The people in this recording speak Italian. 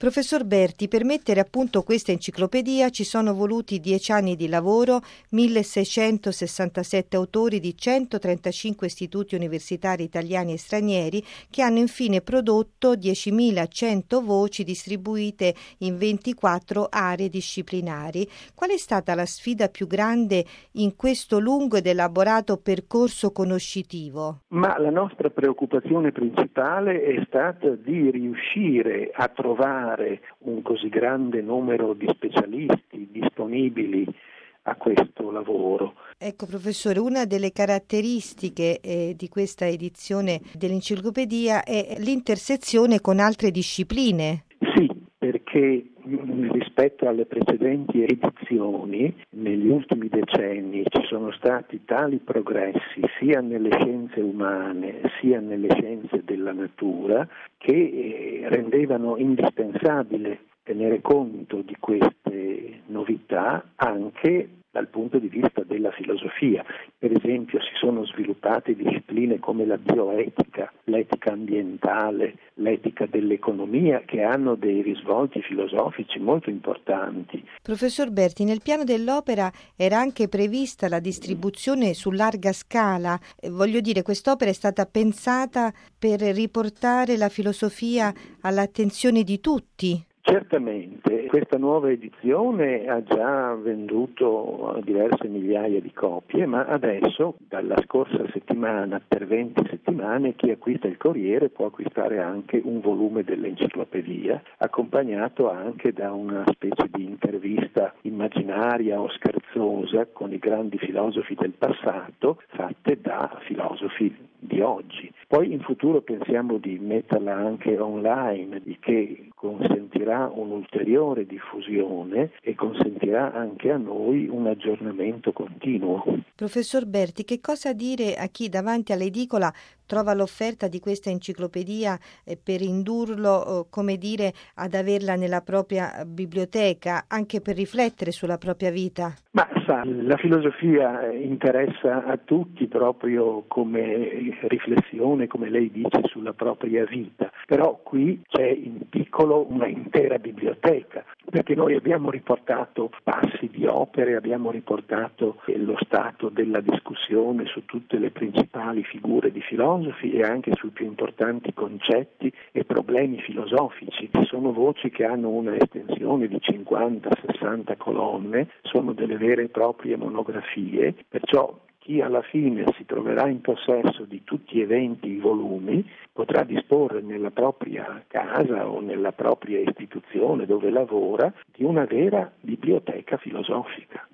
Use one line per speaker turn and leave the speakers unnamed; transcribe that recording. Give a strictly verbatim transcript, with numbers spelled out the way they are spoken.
Professor Berti, per mettere a punto questa enciclopedia ci sono voluti dieci anni di lavoro, milleseicentosessantasette autori di centotrentacinque istituti universitari italiani e stranieri che hanno infine prodotto diecimilacento voci distribuite in ventiquattro aree disciplinari. Qual è stata la sfida più grande in questo lungo ed elaborato percorso conoscitivo?
Ma la nostra preoccupazione principale è stata di riuscire a trovare un così grande numero di specialisti disponibili a questo lavoro.
Ecco professore, una delle caratteristiche eh, di questa edizione dell'enciclopedia è l'intersezione con altre discipline.
Sì, perché rispetto alle precedenti edizioni, negli ultimi decenni ci sono stati tali progressi sia nelle scienze umane sia nelle scienze della natura che rendevano indispensabile tenere conto di queste novità anche dal punto di vista della filosofia. Per esempio si sono sviluppate discipline come la bioetica, l'etica ambientale, l'etica dell'economia che hanno dei risvolti filosofici molto importanti.
Professor Berti, nel piano dell'opera era anche prevista la distribuzione su larga scala. Eh, voglio dire, quest'opera è stata pensata per riportare la filosofia all'attenzione di tutti.
Certamente, questa nuova edizione ha già venduto diverse migliaia di copie, ma adesso, dalla scorsa settimana per venti settimane, chi acquista il Corriere può acquistare anche un volume dell'enciclopedia, accompagnato anche da una specie di intervista immaginaria o scherzosa con i grandi filosofi del passato, fatte da filosofi di oggi. Poi in futuro pensiamo di metterla anche online, di che consentirà un'ulteriore diffusione e consentirà anche a noi un aggiornamento continuo.
Professor Berti, che cosa dire a chi davanti all'edicola trova l'offerta di questa enciclopedia eh, per indurlo, eh, come dire, ad averla nella propria biblioteca, anche per riflettere sulla propria vita?
Ma sa, la filosofia interessa a tutti proprio come riflessione, come lei dice, sulla propria vita, però qui c'è in piccolo una intera biblioteca, perché noi abbiamo riportato passi di opere, abbiamo riportato lo stato della discussione su tutte le principali figure di filosofi e anche sui più importanti concetti e problemi filosofici. Ci sono voci che hanno una estensione di cinquanta sessanta colonne, sono delle vere e proprie monografie, perciò chi alla fine si troverà in possesso di tutti e venti i volumi potrà disporre nella propria casa o nella propria istituzione dove lavora di una vera biblioteca filosofica.